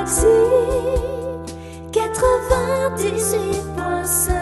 Galaxy 98.5.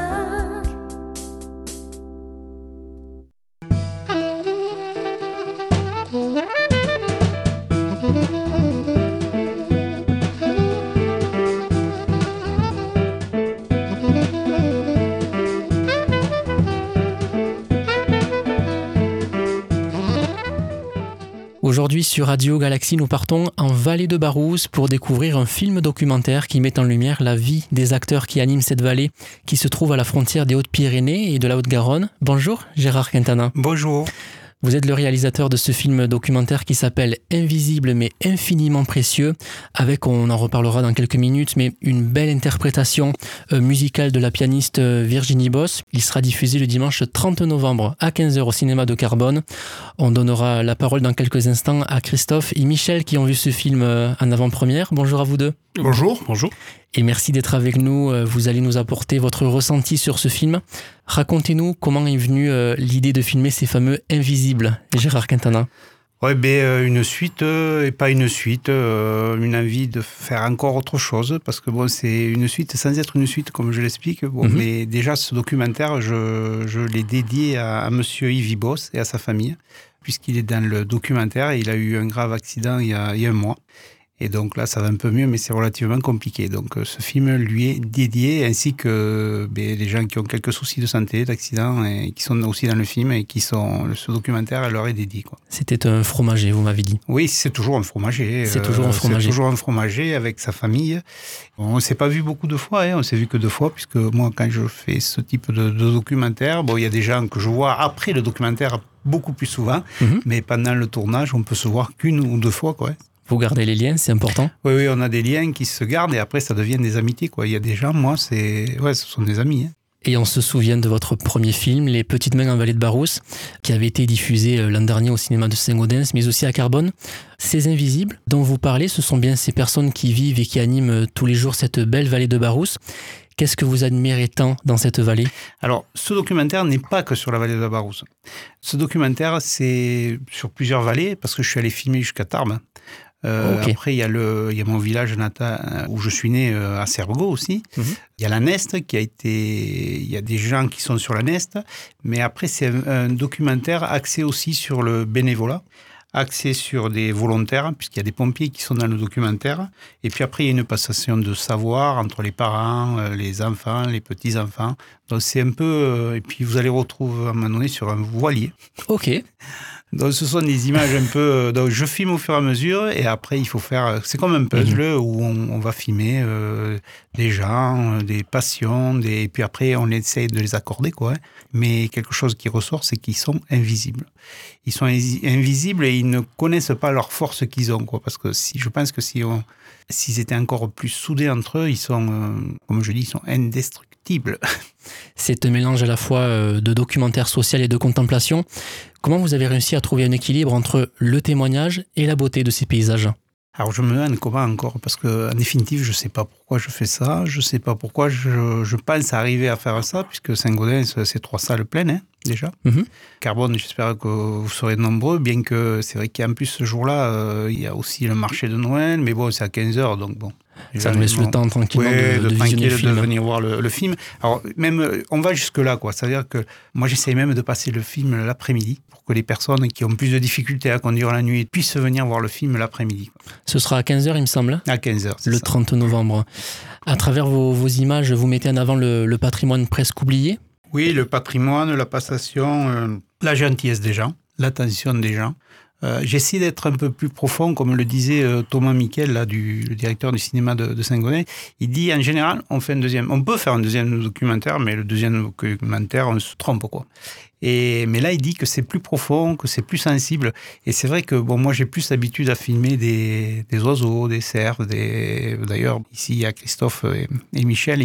Aujourd'hui sur Radio Galaxy, nous partons en vallée de Barousse pour découvrir un film documentaire qui met en lumière la vie des acteurs qui animent cette vallée qui se trouve à la frontière des Hautes-Pyrénées et de la Haute-Garonne. Bonjour Gérard Quintana. Bonjour. Vous êtes le réalisateur de ce film documentaire qui s'appelle Invisible mais infiniment précieux, avec, on en reparlera dans quelques minutes, mais une belle interprétation musicale de la pianiste Virginie Boss. Il sera diffusé le dimanche 30 novembre à 15h au cinéma de Carbone. On donnera la parole dans quelques instants à Christophe et Michel qui ont vu ce film en avant-première. Bonjour à vous deux. Bonjour. Bonjour. Et merci d'être avec nous. Vous allez nous apporter votre ressenti sur ce film. Racontez-nous comment est venue l'idée de filmer ces fameux Invisibles, Gérard Quintana. Ouais, une suite et pas une suite, une envie de faire encore autre chose, parce que bon, c'est une suite sans être une suite, comme je l'explique. Bon, mais déjà, ce documentaire, je l'ai dédié à monsieur Yves Boss et à sa famille, puisqu'il est dans le documentaire et il a eu un grave accident il y a un mois. Et donc là, ça va un peu mieux, mais c'est relativement compliqué. Donc ce film lui est dédié, ainsi que les gens qui ont quelques soucis de santé, d'accident, et qui sont aussi dans le film, et ce documentaire leur est dédié, quoi. C'était un fromager, vous m'avez dit. Oui, c'est toujours un fromager. C'est toujours un fromager. C'est toujours un fromager avec sa famille. On ne s'est pas vu beaucoup de fois, on s'est vu que 2 fois, puisque moi, quand je fais ce type de documentaire, il y a des gens que je vois après le documentaire beaucoup plus souvent, mais pendant le tournage, on peut se voir qu'1 ou 2 fois, quoi. Vous gardez les liens, c'est important? Oui, on a des liens qui se gardent et après ça devient des amitiés, quoi. Il y a des gens, moi, ce sont des amis. Et on se souvient de votre premier film, Les Petites Mains en vallée de Barousse, qui avait été diffusé l'an dernier au cinéma de Saint-Gaudens, mais aussi à Carbone. Ces Invisibles dont vous parlez, ce sont bien ces personnes qui vivent et qui animent tous les jours cette belle vallée de Barousse. Qu'est-ce que vous admirez tant dans cette vallée? Alors, ce documentaire n'est pas que sur la vallée de la Barousse. Ce documentaire, c'est sur plusieurs vallées, parce que je suis allé filmer jusqu'à Tarbes. Okay. Après, il y a mon village natal où je suis né, à Cerbegot aussi. Il y a la Neste il y a des gens qui sont sur la Neste, mais après, c'est un documentaire axé aussi sur le bénévolat, axé sur des volontaires, puisqu'il y a des pompiers qui sont dans le documentaire. Et puis après, il y a une passation de savoir entre les parents, les enfants, les petits-enfants. Donc c'est un peu... et puis vous allez retrouver à un moment donné sur un voilier. Ok. Donc ce sont des images un peu... Donc je filme au fur et à mesure, et après il faut faire... C'est comme un puzzle où on va filmer des gens, des passions, et puis après on essaie de les accorder, quoi. Mais quelque chose qui ressort, c'est qu'ils sont invisibles. Ils sont invisibles et ils ne connaissent pas leur force qu'ils ont, quoi. Parce que je pense que s'ils étaient encore plus soudés entre eux, ils sont, comme je dis, ils sont indestructibles. C'est un mélange à la fois de documentaire social et de contemplation. Comment vous avez réussi à trouver un équilibre entre le témoignage et la beauté de ces paysages? Alors je me demande comment encore, parce qu'en définitive, je ne sais pas pourquoi je fais ça, je ne sais pas pourquoi je pense arriver à faire ça, puisque Saint-Gaudens, c'est 3 salles pleines, déjà. Carbone, j'espère que vous serez nombreux, bien que c'est vrai qu'en plus ce jour-là, il y a aussi le marché de Noël, mais bon, c'est à 15h, donc bon. Ça nous laisse le temps tranquillement de visionner le film. De venir voir le film. Alors même, on va jusque-là, quoi. C'est-à-dire que moi, j'essaie même de passer le film l'après-midi pour que les personnes qui ont plus de difficultés à conduire la nuit puissent venir voir le film l'après-midi, quoi. Ce sera à 15h, il me semble. À 15h, le 30 novembre. À travers vos images, vous mettez en avant le patrimoine presque oublié? Oui, le patrimoine, la passation, la gentillesse des gens, l'attention des gens. J'essaie d'être un peu plus profond, comme le disait Thomas Miquel, le directeur du cinéma de Saint-Gaudens. Il dit, en général, on peut faire un deuxième documentaire, mais le deuxième documentaire, on se trompe, quoi. Mais là, il dit que c'est plus profond, que c'est plus sensible. Et c'est vrai que moi, j'ai plus l'habitude à filmer des oiseaux, des cerfs. D'ailleurs, ici, il y a Christophe et Michel.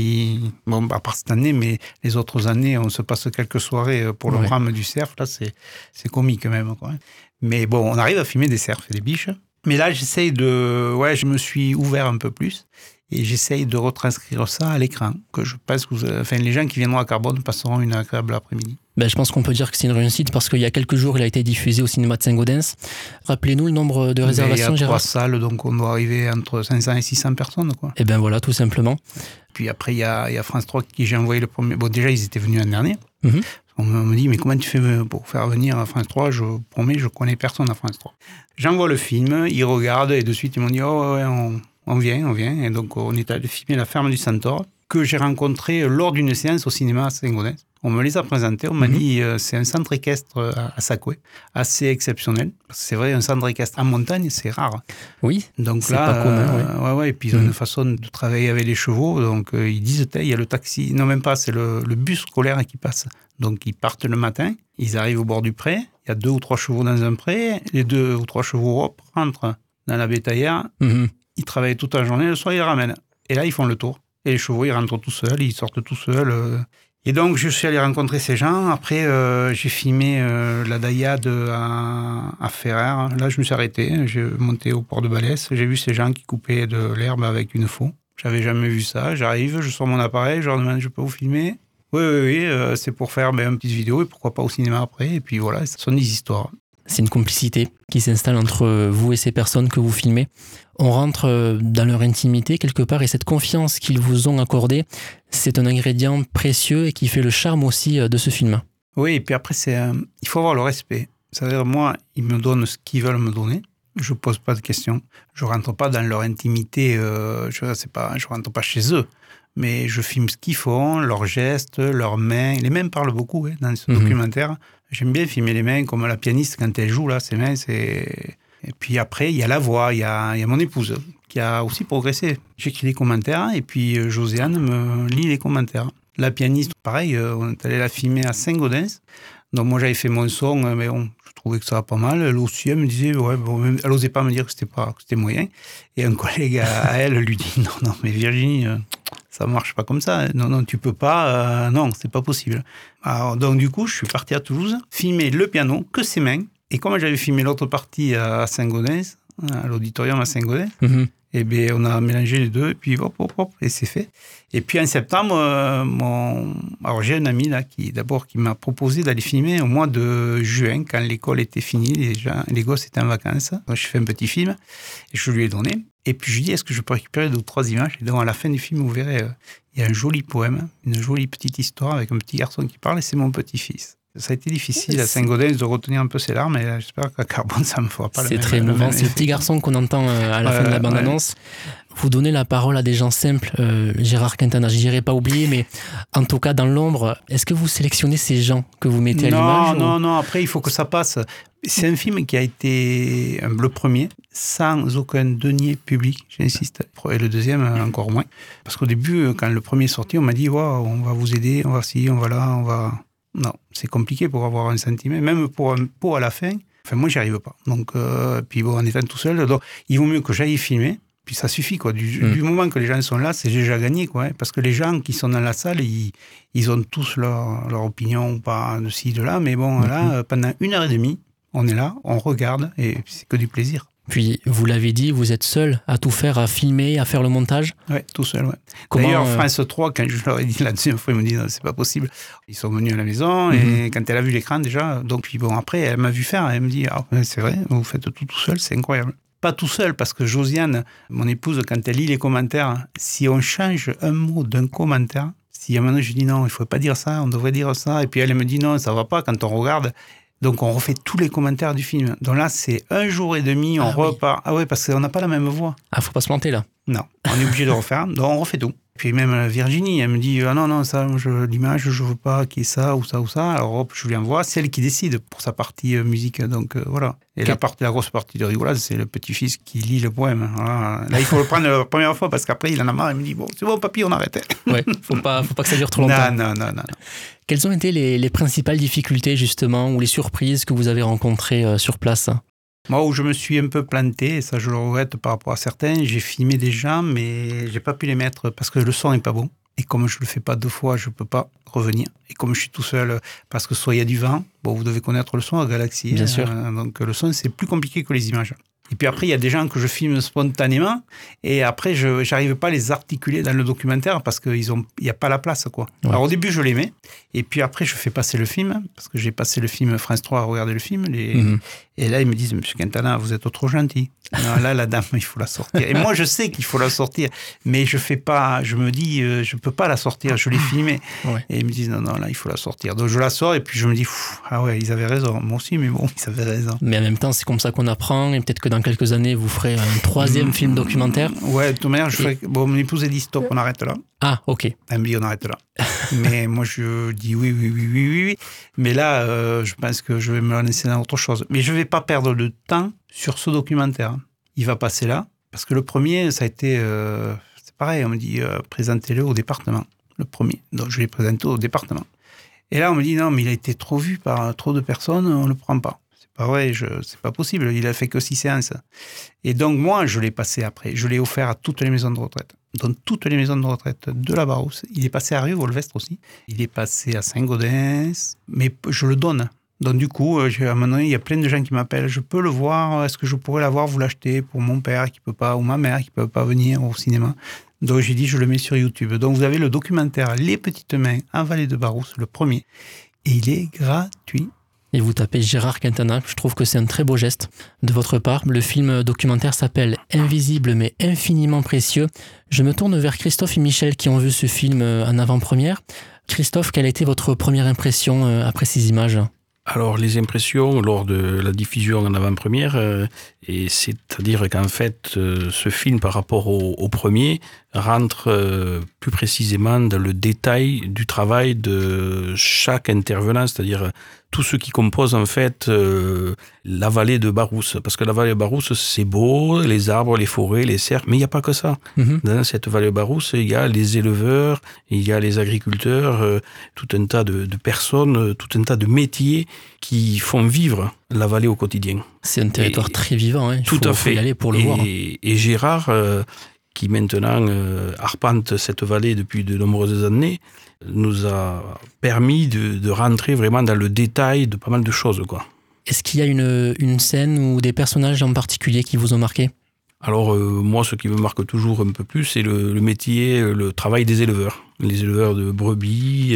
À part cette année, mais les autres années, on se passe quelques soirées pour le drame du cerf. Là, c'est comique même, quoi. Mais bon, on arrive à filmer des cerfs et des biches. Mais là, je me suis ouvert un peu plus. et j'essaye de retranscrire ça à l'écran, que je pense que les gens qui viendront à Carbone passeront une agréable après-midi. Je pense qu'on peut dire que c'est une réussite parce qu'il y a quelques jours, il a été diffusé au cinéma de Saint-Gaudens. Rappelez-nous le nombre de réservations, Gérard. Il y a 3 Gérard. salles, donc on doit arriver entre 500 et 600 personnes, quoi. Et bien voilà, tout simplement. Puis après, il y a France 3 qui j'ai envoyé le premier. Bon, déjà, ils étaient venus l'année dernière. Mhm. On me dit, mais comment tu fais pour faire venir à France 3 ? Je promets, je connais personne à France 3. J'envoie le film, ils regardent et de suite, ils m'ont dit, oh ouais, on vient. Et donc, on est allé filmer La Ferme du Centaure, que j'ai rencontré lors d'une séance au cinéma à Saint-Gaudens. On me les a présentés, on m'a dit, c'est un centre équestre à Sacoué, assez exceptionnel. C'est vrai, un centre équestre en montagne, c'est rare. Oui, donc c'est là, pas commun. Ouais, et puis ils ont une façon de travailler avec les chevaux. Donc ils disent, il y a le taxi, non même pas, c'est le bus scolaire qui passe. Donc ils partent le matin, ils arrivent au bord du pré, il y a 2 ou 3 chevaux dans un pré, les 2 ou 3 chevaux rentrent dans la bétaillère, ils travaillent toute la journée, le soir ils les ramènent. Et là ils font le tour. Et les chevaux ils rentrent tout seuls, ils sortent tout seuls. Et donc, je suis allé rencontrer ces gens. Après, j'ai filmé la Daiade à Ferrer. Là, je me suis arrêté. J'ai monté au port de Balès. J'ai vu ces gens qui coupaient de l'herbe avec une faux. J'avais jamais vu ça. J'arrive, je sors mon appareil, je leur demande, je peux vous filmer ? Oui, c'est pour faire une petite vidéo et pourquoi pas au cinéma après. Et puis voilà, ce sont des histoires. C'est une complicité qui s'installe entre vous et ces personnes que vous filmez. On rentre dans leur intimité quelque part et cette confiance qu'ils vous ont accordée, c'est un ingrédient précieux et qui fait le charme aussi de ce film. Oui, et puis après, il faut avoir le respect. C'est-à-dire, moi, ils me donnent ce qu'ils veulent me donner. Je ne pose pas de questions. Je ne rentre pas dans leur intimité. Je ne rentre pas chez eux. Mais je filme ce qu'ils font, leurs gestes, leurs mains. Les mains parlent beaucoup dans ce documentaire. J'aime bien filmer les mains, comme la pianiste, quand elle joue, là, ses mains, c'est... Et puis après, il y a la voix, il y a mon épouse, qui a aussi progressé. J'écris les commentaires, et puis Josiane me lit les commentaires. La pianiste, pareil, on est allé la filmer à Saint-Gaudens. Donc moi, j'avais fait mon son, mais je trouvais que ça va pas mal. Elle aussi, elle me disait, elle n'osait pas me dire que c'était moyen. Et un collègue à elle lui dit, non, mais Virginie... ça marche pas comme ça. Non, tu peux pas. Non, c'est pas possible. Alors, donc, du coup, je suis parti à Toulouse, filmer le piano, que ses mains. Et comme j'avais filmé l'autre partie à Saint-Gaudens, à l'auditorium à Saint-Gaudens, et bien, on a mélangé les deux, et puis hop, et c'est fait. Et puis, en septembre, alors, j'ai un ami, là, qui m'a proposé d'aller filmer au mois de juin, quand l'école était finie, les gosses étaient en vacances. Donc, je fais un petit film, et je lui ai donné. Et puis, je lui ai dit, est-ce que je peux récupérer 2 ou 3 images ? Et donc, à la fin du film, vous verrez, il y a un joli poème, une jolie petite histoire avec un petit garçon qui parle, et c'est mon petit-fils. Ça a été difficile à Saint-Gaudens de retenir un peu ses larmes, et j'espère qu'à Carbone, ça ne me fera pas le même. C'est très émouvant. C'est le petit garçon qu'on entend à la fin de la bande-annonce. Vous donnez la parole à des gens simples. Gérard Quintana, je dirais pas oublier, mais en tout cas, dans l'ombre, est-ce que vous sélectionnez ces gens que vous mettez à l'image ? Non, après, il faut que ça passe. C'est un film qui a été le premier, sans aucun denier public, j'insiste. Et le deuxième, encore moins. Parce qu'au début, quand le premier est sorti, on m'a dit, on va vous aider, on va ci, on va là, on va... Non, c'est compliqué pour avoir un centimètre, même pour un pot à la fin. Enfin, moi, j'y arrive pas. Donc, puis bon, en étant tout seul, donc, il vaut mieux que j'aille filmer. Puis ça suffit, quoi. Du moment que les gens sont là, c'est déjà gagné, quoi. Parce que les gens qui sont dans la salle, ils ont tous leur opinion, pas de ci, de là. Mais bon, là, pendant 1h30, on est là, on regarde, et c'est que du plaisir. Puis, vous l'avez dit, vous êtes seul à tout faire, à filmer, à faire le montage ? Oui, tout seul, ouais. D'ailleurs, France 3, quand je leur ai dit la deuxième fois, ils m'ont dit, non, c'est pas possible. Ils sont venus à la maison, et quand elle a vu l'écran, déjà, donc, puis bon, après, elle m'a vu faire, elle me dit, c'est vrai, vous faites tout seul, c'est incroyable. Pas tout seul, parce que Josiane, mon épouse, quand elle lit les commentaires, si on change un mot d'un commentaire, si à un moment donné, je dis non, il faut pas dire ça, on devrait dire ça, et puis elle me dit non, ça va pas quand on regarde. Donc, on refait tous les commentaires du film. Donc là, c'est 1 jour et demi, on repart. Oui. Ah ouais, parce qu'on n'a pas la même voix. Ah, faut pas se planter, là. Non, on est obligé de refaire. Donc, on refait tout. Puis même Virginie, elle me dit, non, ça, l'image, je veux pas qu'il y ait ça ou ça ou ça. Alors, hop, je lui envoie. C'est elle qui décide pour sa partie musique. Donc, voilà. Et la grosse partie de rigolade, c'est le petit-fils qui lit le poème. Voilà. Là, il faut le prendre la première fois parce qu'après, il en a marre. Il me dit, bon, c'est bon, papy, on arrête. Ouais, faut pas que ça dure trop longtemps. Non. Quelles ont été les principales difficultés, justement, ou les surprises que vous avez rencontrées sur place ? Moi, où je me suis un peu planté, et ça je le regrette par rapport à certains, j'ai filmé des gens, mais j'ai pas pu les mettre parce que le son n'est pas bon. Et comme je le fais pas 2 fois, je peux pas revenir. Et comme je suis tout seul, parce que soit il y a du vent, bon, vous devez connaître le son à Galaxy. Bien sûr. Donc le son, c'est plus compliqué que les images. Et puis après, il y a des gens que je filme spontanément, et après, je n'arrive pas à les articuler dans le documentaire parce qu'il n'y a pas la place, quoi. Ouais. Alors au début, je les mets, et puis après, je fais passer le film, parce que j'ai passé le film France 3 à regarder le film, et là, ils me disent, Monsieur Quintana, vous êtes trop gentil. Non, là, la dame, il faut la sortir. Et moi, je sais qu'il faut la sortir, mais je fais pas, je me dis, je peux pas la sortir, je l'ai filmée. Ouais. Et ils me disent, non, là, il faut la sortir. Donc je la sors, et puis je me dis, ah ouais, ils avaient raison. Moi aussi, mais bon, ils avaient raison. Mais en même temps, c'est comme ça qu'on apprend, et peut-être que dans quelques années, vous ferez un troisième film documentaire. Ouais, de toute manière, bon, mon épouse a dit, stop, on arrête là. Ah, ok. Elle me dit, on arrête là. Mais moi, je dis oui. Mais là, je pense que je vais me lancer dans autre chose. Mais je ne vais pas perdre de temps sur ce documentaire. Il va passer là. Parce que le premier, ça a été... c'est pareil, on me dit, présentez-le au département. Le premier. Donc, je l'ai présenté au département. Et là, on me dit, non, mais il a été trop vu par trop de personnes, on ne le prend pas. C'est pas vrai, c'est pas possible. Il a fait que 6 séances. Et donc, moi, je l'ai passé après. Je l'ai offert à toutes les maisons de retraite. Dans toutes les maisons de retraite de la Barousse. Il est passé à Rieux-Volvestre aussi. Il est passé à Saint-Gaudens. Mais je le donne. Donc du coup, à un moment donné, il y a plein de gens qui m'appellent. Je peux le voir. Est-ce que je pourrais l'avoir, vous l'acheter pour mon père qui peut pas, ou ma mère qui peut pas venir au cinéma. Donc j'ai dit, je le mets sur YouTube. Donc vous avez le documentaire Les Petites Mains en Vallée de Barousse, le premier. Et il est gratuit. Et vous tapez Gérard Quintana, je trouve que c'est un très beau geste de votre part. Le film documentaire s'appelle Invisible mais infiniment précieux. Je me tourne vers Christophe et Michel qui ont vu ce film en avant-première. Christophe, quelle a été votre première impression après ces images ? Alors, les impressions lors de la diffusion en avant-première, et c'est-à-dire qu'en fait, ce film par rapport au premier rentre plus précisément dans le détail du travail de chaque intervenant, c'est-à-dire tout ce qui compose en fait la vallée de Barousse. Parce que la vallée de Barousse, c'est beau, les arbres, les forêts, les cerfs, mais il n'y a pas que ça. Dans cette vallée de Barousse, il y a les éleveurs, il y a les agriculteurs, tout un tas de personnes, tout un tas de métiers qui font vivre la vallée au quotidien. C'est un territoire très vivant, hein. Tout à fait. Il faut y aller pour le voir. Et Gérard, qui maintenant arpente cette vallée depuis de nombreuses années, nous a permis de rentrer vraiment dans le détail de pas mal de choses, quoi. Est-ce qu'il y a une scène ou des personnages en particulier qui vous ont marqué ? Alors, moi, ce qui me marque toujours un peu plus, c'est le métier, le travail des éleveurs. Les éleveurs de brebis,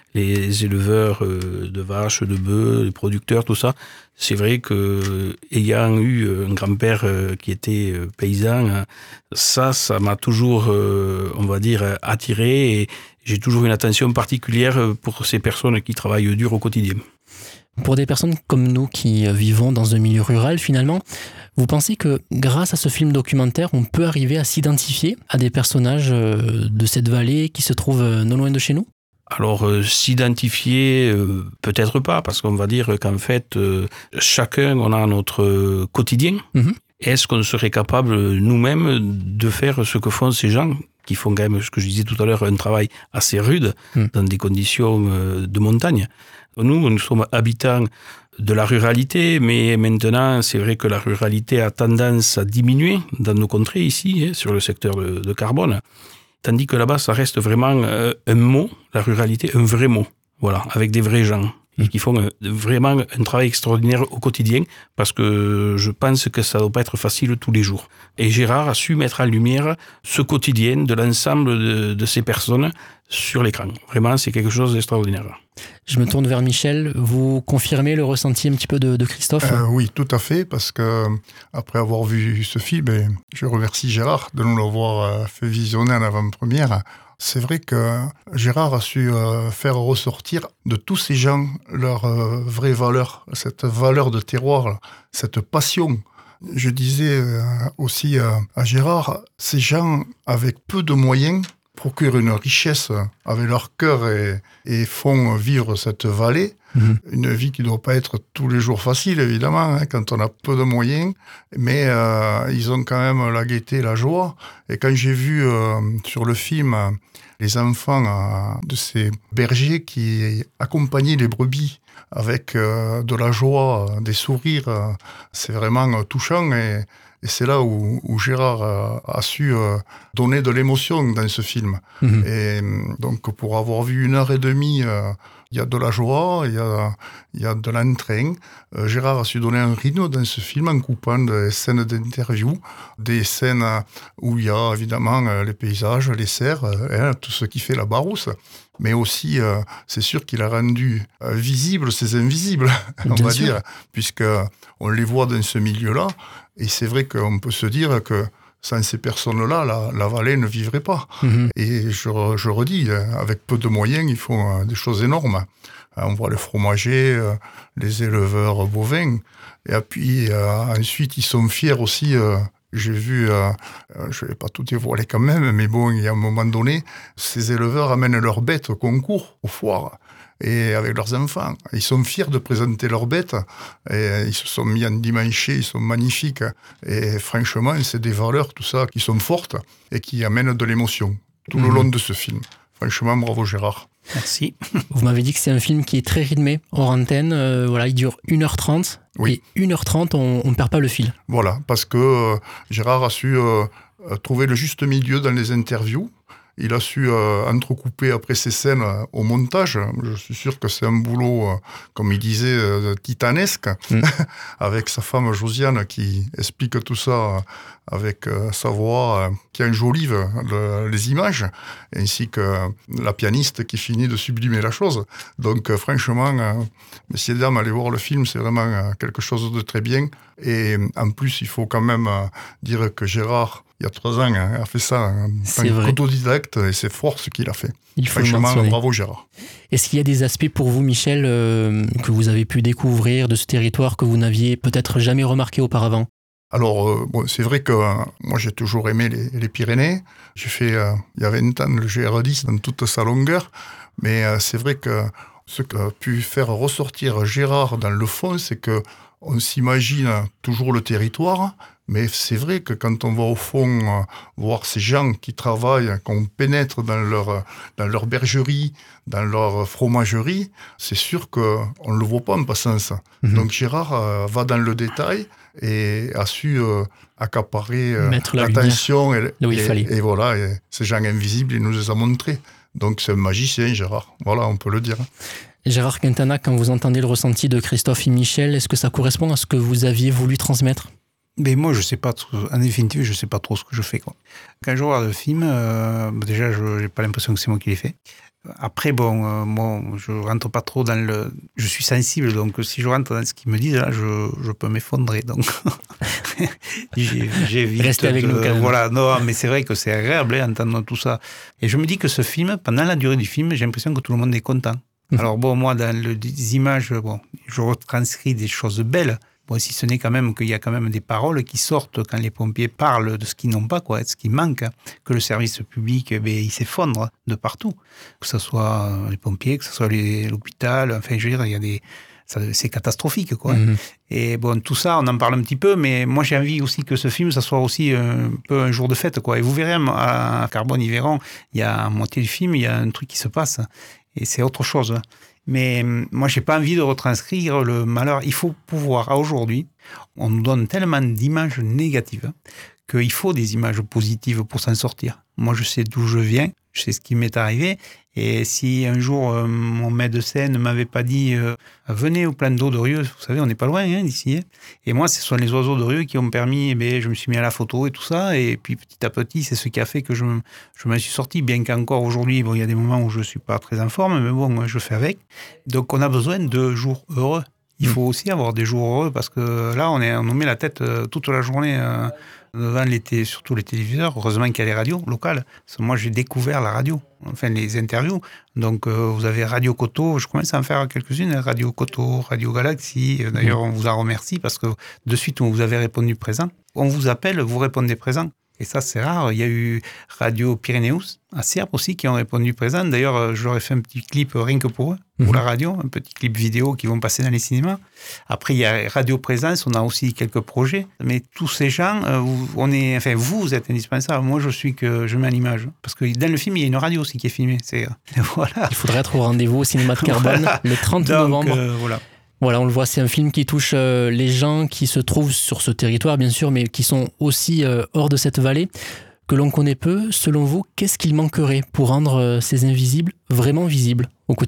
les éleveurs de vaches, de bœufs, les producteurs, tout ça. C'est vrai que, ayant eu un grand-père qui était paysan, ça m'a toujours, on va dire, attiré. Et j'ai toujours une attention particulière pour ces personnes qui travaillent dur au quotidien. Pour des personnes comme nous qui vivons dans un milieu rural, finalement, vous pensez que grâce à ce film documentaire, on peut arriver à s'identifier à des personnages de cette vallée qui se trouvent non loin de chez nous ? Alors, s'identifier, peut-être pas, parce qu'on va dire qu'en fait, chacun, on a notre quotidien. Est-ce qu'on serait capable, nous-mêmes, de faire ce que font ces gens qui font quand même, ce que je disais tout à l'heure, un travail assez rude, dans des conditions de montagne. Nous sommes habitants de la ruralité, mais maintenant, c'est vrai que la ruralité a tendance à diminuer dans nos contrées ici, sur le secteur de Carbone. Tandis que là-bas, ça reste vraiment un mot, la ruralité, un vrai mot, voilà, avec des vrais gens, et qui font vraiment un travail extraordinaire au quotidien, parce que je pense que ça ne doit pas être facile tous les jours. Et Gérard a su mettre en lumière ce quotidien de l'ensemble de ces personnes sur l'écran. Vraiment, c'est quelque chose d'extraordinaire. Je me tourne vers Michel. Vous confirmez le ressenti un petit peu de Christophe ? Oui, tout à fait, parce que après avoir vu ce film, je remercie Gérard de nous l'avoir fait visionner en avant-première. C'est vrai que Gérard a su faire ressortir de tous ces gens leur vraie valeur, cette valeur de terroir, cette passion. Je disais aussi à Gérard, ces gens avec peu de moyens procurent une richesse avec leur cœur et font vivre cette vallée. Une vie qui ne doit pas être tous les jours facile, évidemment, hein, quand on a peu de moyens, mais ils ont quand même la gaieté, la joie. Et quand j'ai vu sur le film les enfants de ces bergers qui accompagnaient les brebis avec de la joie, des sourires, c'est vraiment touchant. Et c'est là où Gérard a su donner de l'émotion dans ce film. Et donc, pour avoir vu 1h30 Il y a de la joie, il y a de l'entrain. Gérard a su donner un rythme dans ce film en coupant des scènes d'interview, des scènes où il y a évidemment les paysages, les cerfs, tout ce qui fait la Barousse. Mais aussi, c'est sûr qu'il a rendu visibles ces invisibles, on va dire, puisqu'on les voit dans ce milieu-là. Et c'est vrai qu'on peut se dire que sans ces personnes-là, la vallée ne vivrait pas. Et je redis, avec peu de moyens, ils font des choses énormes. On voit les fromagers, les éleveurs bovins. Et puis, ensuite, ils sont fiers aussi. J'ai vu, je ne vais pas tout dévoiler quand même, mais bon, il y a un moment donné, ces éleveurs amènent leurs bêtes au concours, aux foires, et avec leurs enfants. Ils sont fiers de présenter leurs bêtes, et ils se sont mis endimanchés, ils sont magnifiques. Et franchement, c'est des valeurs, tout ça, qui sont fortes et qui amènent de l'émotion tout le long de ce film. Franchement, bravo Gérard. Merci. Vous m'avez dit que c'est un film qui est très rythmé, hors antenne. Il dure 1h30. Oui. Et 1h30, on ne perd pas le fil. Voilà, parce que Gérard a su trouver le juste milieu dans les interviews. Il a su entrecouper après ces scènes au montage. Je suis sûr que c'est un boulot, comme il disait, titanesque, avec sa femme Josiane qui explique tout ça avec sa voix qui enjolive les images, ainsi que la pianiste qui finit de sublimer la chose. Donc franchement, messieurs et dames, allez voir le film, c'est vraiment quelque chose de très bien. Et en plus, il faut quand même dire que Gérard, il y a 3 ans, a fait ça en tant qu'autodidacte, et c'est fort ce qu'il a fait. Il faut franchement, bravo Gérard. Est-ce qu'il y a des aspects pour vous, Michel, que vous avez pu découvrir de ce territoire que vous n'aviez peut-être jamais remarqué auparavant ? Alors, c'est vrai que moi j'ai toujours aimé les Pyrénées. J'ai fait, il y a 20 ans, le GR10 dans toute sa longueur. Mais c'est vrai que ce qu'a pu faire ressortir Gérard dans le fond, c'est qu'on s'imagine toujours le territoire. Mais c'est vrai que quand on va au fond voir ces gens qui travaillent, qu'on pénètre dans leur bergerie, dans leur fromagerie, c'est sûr qu'on ne le voit pas en passant ça. Donc Gérard va dans le détail et a su accaparer l'attention. Et voilà, et ces gens invisibles, il nous les a montrés. Donc c'est un magicien, Gérard. Voilà, on peut le dire. Gérard Quintana, quand vous entendez le ressenti de Christophe et Michel, est-ce que ça correspond à ce que vous aviez voulu transmettre ? Mais moi, je sais pas, en définitive, je sais pas trop ce que je fais, quoi. Quand je regarde le film, déjà, je n'ai pas l'impression que c'est moi qui l'ai fait. Après, moi, je rentre pas trop dans le... Je suis sensible, donc si je rentre dans ce qu'ils me disent, là, je peux m'effondrer, donc... J'évite. Restez avec nous, quand même. Voilà, non, mais c'est vrai que c'est agréable d'entendre tout ça. Et je me dis que ce film, pendant la durée du film, j'ai l'impression que tout le monde est content. Alors moi, dans les images, je retranscris des choses belles. Si ce n'est quand même qu'il y a quand même des paroles qui sortent quand les pompiers parlent de ce qu'ils n'ont pas, de ce qui manque, que le service public, il s'effondre de partout. Que ce soit les pompiers, que ce soit l'hôpital, enfin, je veux dire, c'est catastrophique, quoi. Et tout ça, on en parle un petit peu, mais moi, j'ai envie aussi que ce film, ça soit aussi un peu un jour de fête, quoi. Et vous verrez, à Carbone-Yveron, il y a à moitié du film, il y a un truc qui se passe, et c'est autre chose. Mais moi, j'ai pas envie de retranscrire le malheur. Il faut pouvoir, aujourd'hui, on nous donne tellement d'images négatives qu'il faut des images positives pour s'en sortir. Moi, je sais d'où je viens, je sais ce qui m'est arrivé. Et si un jour, mon médecin ne m'avait pas dit « Venez au plan d'eau de Rieux », vous savez, on n'est pas loin d'ici. Et moi, ce sont les oiseaux de Rieux qui ont permis, je me suis mis à la photo et tout ça. Et puis, petit à petit, c'est ce qui a fait que je m'en suis sorti. Bien qu'encore aujourd'hui, il y a des moments où je ne suis pas très en forme, mais je fais avec. Donc, on a besoin de jours heureux. Il faut aussi avoir des jours heureux parce que là, on nous met la tête toute la journée devant surtout les téléviseurs. Heureusement qu'il y a les radios locales. Parce que moi, j'ai découvert la radio, enfin les interviews. Donc, vous avez Radio Coteau, je commence à en faire quelques-unes, Radio Coteau, Radio Galaxy. D'ailleurs, on vous en remercie parce que de suite, vous avez répondu présent. On vous appelle, vous répondez présent. Et ça, c'est rare. Il y a eu Radio Pyrénéus, à Sierre aussi, qui ont répondu présent. D'ailleurs, je leur ai fait un petit clip rien que pour eux, pour la radio, un petit clip vidéo qui vont passer dans les cinémas. Après, il y a Radio Présence, on a aussi quelques projets. Mais tous ces gens, vous êtes indispensables. Moi, je mets à l'image. Parce que dans le film, il y a une radio aussi qui est filmée. Voilà. Il faudrait être au rendez-vous au cinéma de Carbone le 30 novembre. Voilà, on le voit, c'est un film qui touche les gens qui se trouvent sur ce territoire, bien sûr, mais qui sont aussi hors de cette vallée, que l'on connaît peu. Selon vous, qu'est-ce qu'il manquerait pour rendre ces invisibles vraiment visibles au quotidien ?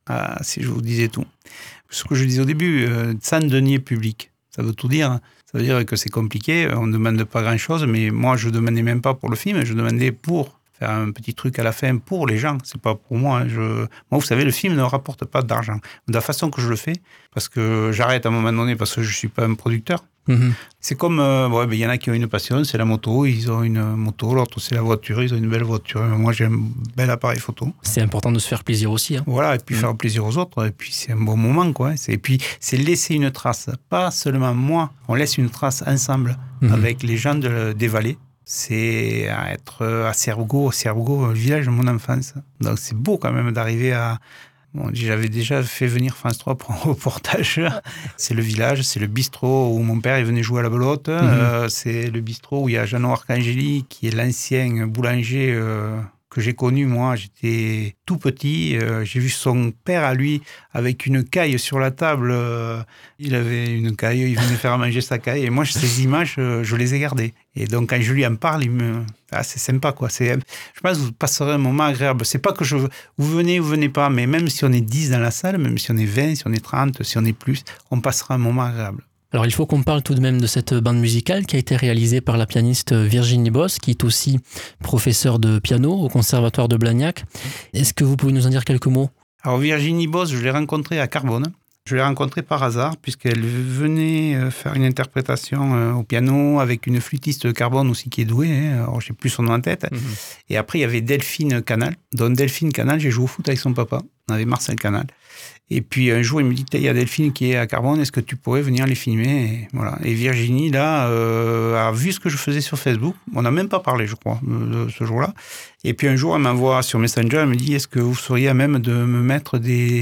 si je vous disais tout. Ce que je disais au début, sans denier public, ça veut tout dire. Ça veut dire que c'est compliqué, on ne demande pas grand-chose, mais moi, je ne demandais même pas pour le film, je demandais pour faire un petit truc à la fin pour les gens, c'est pas pour moi. Moi, vous savez, le film ne rapporte pas d'argent. De la façon que je le fais, parce que j'arrête à un moment donné, parce que je ne suis pas un producteur. C'est comme, il y en a qui ont une passion, c'est la moto, ils ont une moto, l'autre c'est la voiture, ils ont une belle voiture. Moi, j'ai un bel appareil photo. C'est important de se faire plaisir aussi. Voilà, et puis faire plaisir aux autres, et puis c'est un bon moment, quoi. Et puis, c'est laisser une trace, pas seulement moi, on laisse une trace ensemble avec les gens des vallées. C'est être à Cervego, le village de mon enfance. Donc c'est beau quand même d'arriver à... Bon, j'avais déjà fait venir France 3 pour un reportage. C'est le village, c'est le bistrot où mon père est venu jouer à la belote. C'est le bistrot où il y a Jeannot Arcangeli, qui est l'ancien boulanger que j'ai connu, moi. J'étais tout petit. J'ai vu son père à lui avec une caille sur la table. Il avait une caille, il venait faire manger sa caille. Et moi, ces images, je les ai gardées. Et donc, quand je lui en parle, c'est sympa, quoi. Je pense que vous passerez un moment agréable. C'est pas que vous venez pas, mais même si on est 10 dans la salle, même si on est 20, si on est 30, si on est plus, on passera un moment agréable. Alors il faut qu'on parle tout de même de cette bande musicale qui a été réalisée par la pianiste Virginie Bosse, qui est aussi professeure de piano au Conservatoire de Blagnac. Est-ce que vous pouvez nous en dire quelques mots ? Alors Virginie Bosse, je l'ai rencontrée à Carbone. Je l'ai rencontrée par hasard, puisqu'elle venait faire une interprétation au piano avec une flûtiste de Carbone aussi qui est douée. Alors, je n'ai plus son nom en tête. Et après, il y avait Delphine Canal. Dans Delphine Canal, j'ai joué au foot avec son papa. On avait Marcel Canal. Et puis un jour, il me dit, il y a Delphine qui est à Carbone, est-ce que tu pourrais venir les filmer ? Et voilà. Et Virginie, là, a vu ce que je faisais sur Facebook. On n'a même pas parlé, je crois, de ce jour-là. Et puis un jour, elle m'envoie sur Messenger, elle me dit, est-ce que vous seriez à même de me mettre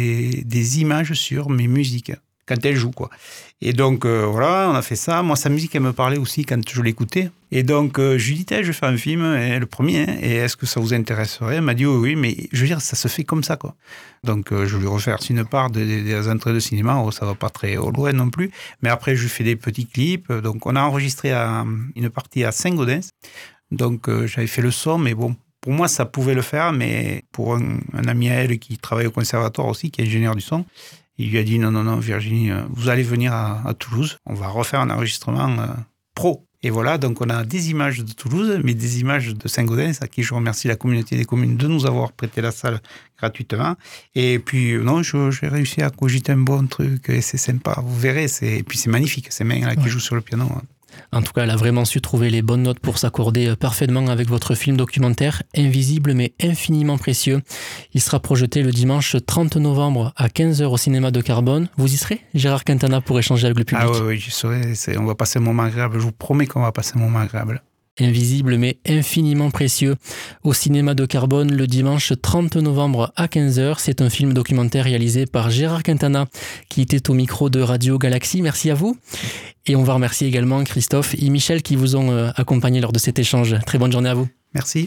des images sur mes musiques ? Quand elle joue, quoi. Et donc, voilà, on a fait ça. Moi, sa musique, elle me parlait aussi quand je l'écoutais. Et donc, je lui dis, je vais faire un film, le premier, et est-ce que ça vous intéresserait ? Elle m'a dit, oui, mais je veux dire, ça se fait comme ça, quoi. Donc, je lui refais une part des entrées de cinéma, ça va pas très au loin non plus. Mais après, je lui fais des petits clips. Donc, on a enregistré une partie à Saint-Gaudens. Donc, j'avais fait le son, mais bon, pour moi, ça pouvait le faire, mais pour un ami à elle qui travaille au conservatoire aussi, qui est ingénieur du son, il lui a dit non, Virginie, vous allez venir à Toulouse, on va refaire un enregistrement pro. Et voilà, donc on a des images de Toulouse, mais des images de Saint-Gaudens, à qui je remercie la communauté des communes de nous avoir prêté la salle gratuitement. Et puis, j'ai réussi à cogiter un bon truc, et c'est sympa, vous verrez, et puis c'est magnifique, ces mains-là qui jouent sur le piano. En tout cas, elle a vraiment su trouver les bonnes notes pour s'accorder parfaitement avec votre film documentaire Invisible mais infiniment précieux. Il sera projeté le dimanche 30 novembre à 15h au cinéma de Carbone. Vous y serez, Gérard Quintana, pour échanger avec le public ? Ah oui, j'y serai. On va passer un moment agréable. Je vous promets qu'on va passer un moment agréable. Invisible mais infiniment précieux au cinéma de Carbone le dimanche 30 novembre à 15h. C'est un film documentaire réalisé par Gérard Quintana qui était au micro de Radio Galaxie. Merci à vous. Et on va remercier également Christophe et Michel qui vous ont accompagné lors de cet échange. Très bonne journée à vous. Merci.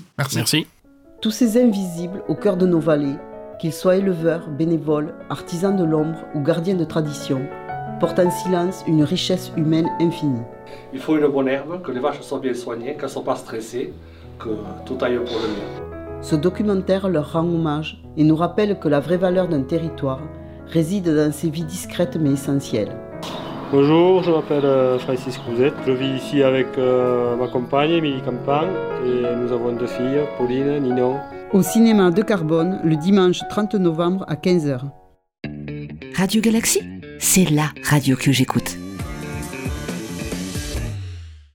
Tous ces invisibles au cœur de nos vallées, qu'ils soient éleveurs, bénévoles, artisans de l'ombre ou gardiens de tradition, portent en silence une richesse humaine infinie. Il faut une bonne herbe, que les vaches soient bien soignées, qu'elles ne soient pas stressées, que tout aille pour le mieux. Ce documentaire leur rend hommage et nous rappelle que la vraie valeur d'un territoire réside dans ses vies discrètes mais essentielles. Bonjour, je m'appelle Francis Crouzet. Je vis ici avec ma compagne, Émilie Campan, et nous avons 2 filles, Pauline, Ninon. Au cinéma de Carbone, le dimanche 30 novembre à 15h. Radio Galaxie, c'est la radio que j'écoute.